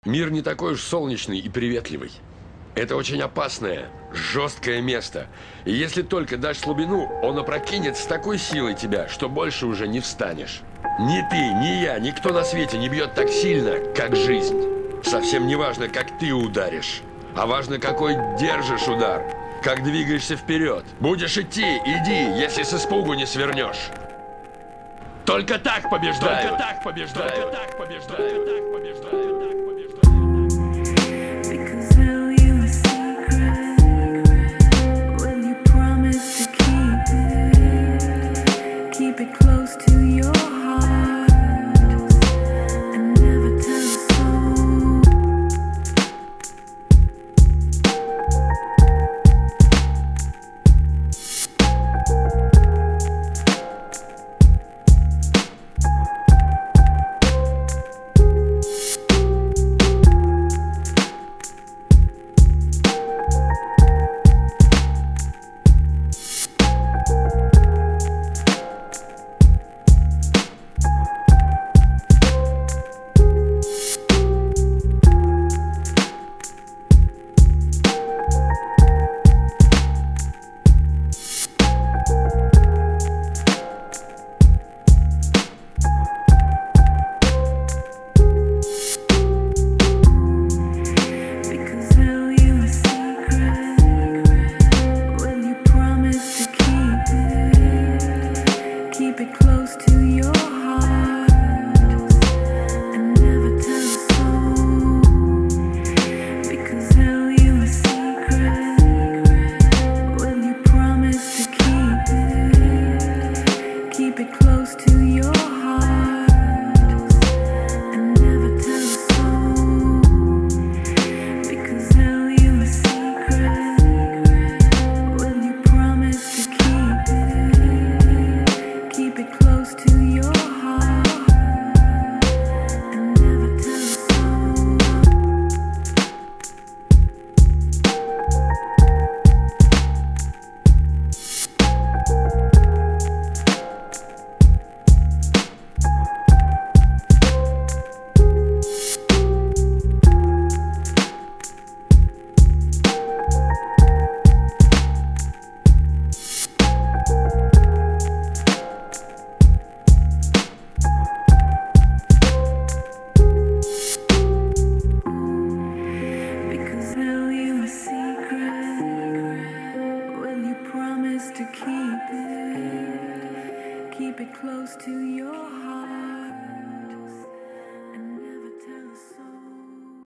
Мир не такой уж солнечный и приветливый. Это очень опасное, жесткое место. И если только дашь слабину, он опрокинет с такой силой тебя, что больше уже не встанешь. Ни ты, ни я, никто на свете не бьет так сильно, как жизнь. Совсем не важно, как ты ударишь, а важно, какой держишь удар, как двигаешься вперед. Будешь идти, иди, если с испугу не свернешь. Только так побеждают. Только так побеждают. Только так побеждают.